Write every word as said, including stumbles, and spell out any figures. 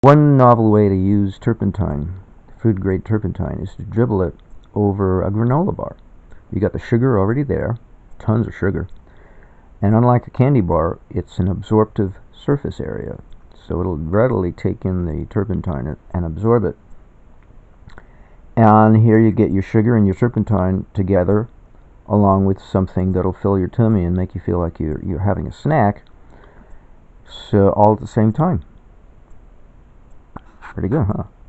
One novel way to use turpentine, food grade turpentine, is to dribble it over a granola bar. You got the sugar already there, tons of sugar, and unlike a candy bar, it's an absorptive surface area, so it'll readily take in the turpentine and absorb it. And here you get your sugar and your turpentine together, along with something that'll fill your tummy and make you feel like you're, you're having a snack, so all at the same time. Pretty good, huh?